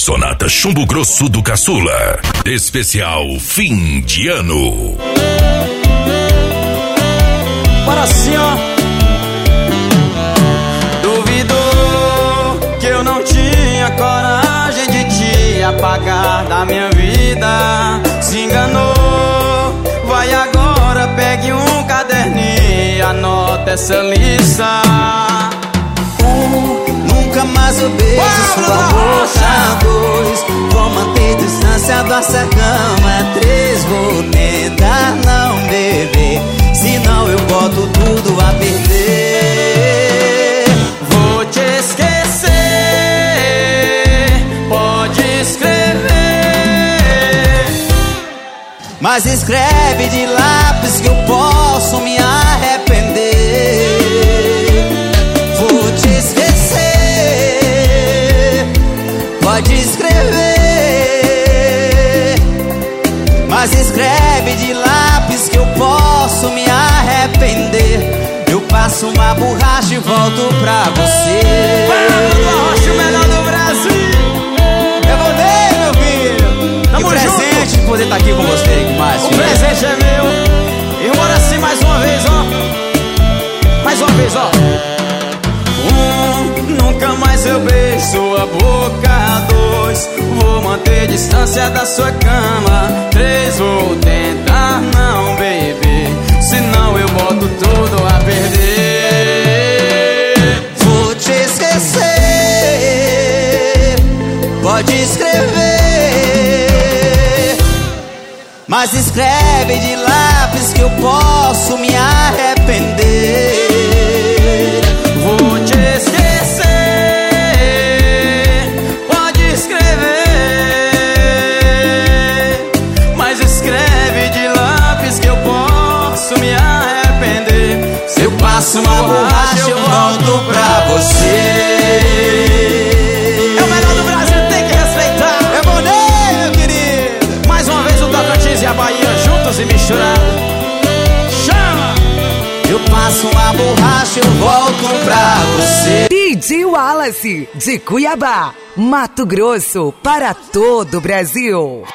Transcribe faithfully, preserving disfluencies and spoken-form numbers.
Sonata Chumbo Grosso do Caçula. Especial fim de ano. Para assim, ó. Duvidou que eu não tinha coragem de te apagar da minha vida. Se enganou. Vai agora, pegue um caderninho e anota essa lista. Um, nunca mais eu beijo sua boca. Dois, vou manter distância da sua cama. Três, vou tentar não beber, senão eu boto tudo a perder. Vou te esquecer, pode escrever, mas escreve de lápis que eu posso me arrepender. Vou te esquecer, pode escrever, mas escreve de lápis que eu posso me arrepender. Eu passo uma borracha e volto pra você. Fernando do Arrocha, o melhor do Brasil. Eu vou ver, meu filho. Tamo que presente junto. de poder estar aqui com você, que mais? O presente é meu. E bora assim mais uma vez, ó. Mais uma vez, ó. Um, nunca mais eu beijo sua boca. Dois, vou manter distância da sua cama. Três, vou tentar não beber, senão eu boto tudo a perder. Vou te esquecer, pode escrever, mas escreve de lápis que eu posso me arrepender. Vou te esquecer, pode escrever, mas escreve de lápis que eu posso me arrepender. Se eu passo uma borracha eu volto pra você. É o melhor do Brasil, tem que respeitar. É Boné, meu querido. Mais uma vez o Tocantins e a Bahia juntos e misturados. Chama! Eu passo uma borracha, eu volto pra você. D J Wallace, de Cuiabá, Mato Grosso, para todo o Brasil.